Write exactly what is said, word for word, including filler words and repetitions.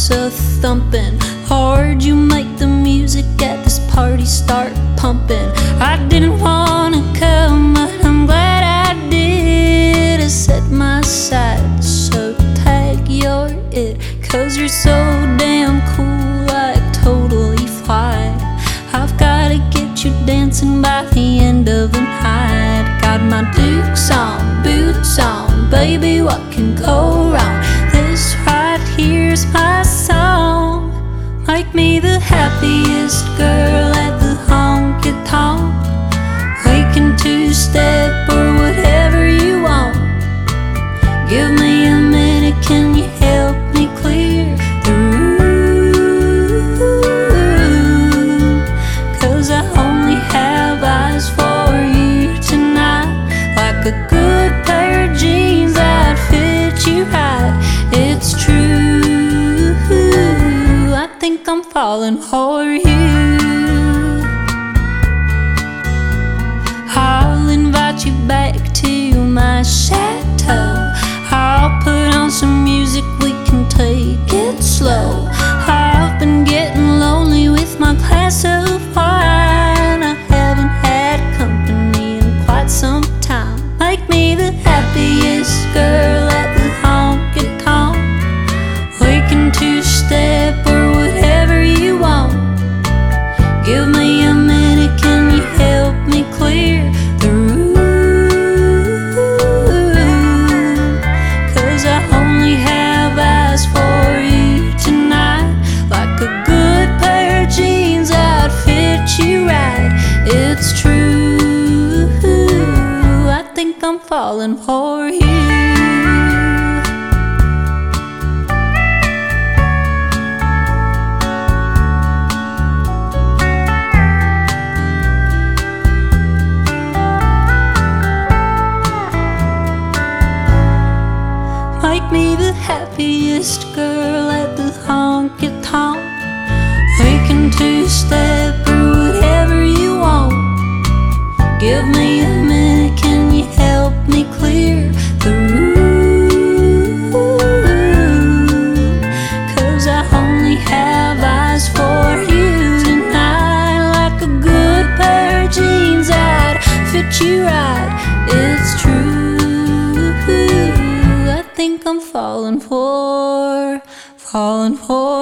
heart's a thumping hard. You make the music at this party start pumping. I didn't wanna come, but I'm glad I did. I set my sights, so tag you're it. Cause you're so damn cool, like totally fly. I've gotta get you dancing by the end of the night. Got my Dukes on, boots on, baby, what can go wrong? This right here's my song. Make me the happiest girl at the honky-tonk. We can two-step or whatever you want. Give me a minute, can you help me clear the room? Cause I only have eyes for you tonight. Like a good pair of jeans that fit you right. It's true, I think I'm falling for you. I'll invite you back to my chateau. I'll put on some music, we can take it slow. I've been getting lonely with my glass of wine. I haven't had company in quite some time. Make me the happiest girl at the honky-tonk. We can two-step or whatever you want. Give me a minute, can you help me clear the room? Cause I only have eyes for you tonight. Like a good pair of jeans that fit you right. It's true, I think I'm falling for you. Make me the happiest girl at the honky-tonk. We can two-step or whatever you want. Give me a minute, can you help me clear the room? Cause I only have eyes for you tonight. Like a good pair of jeans that fit you right. It's true, I think I'm falling for, falling for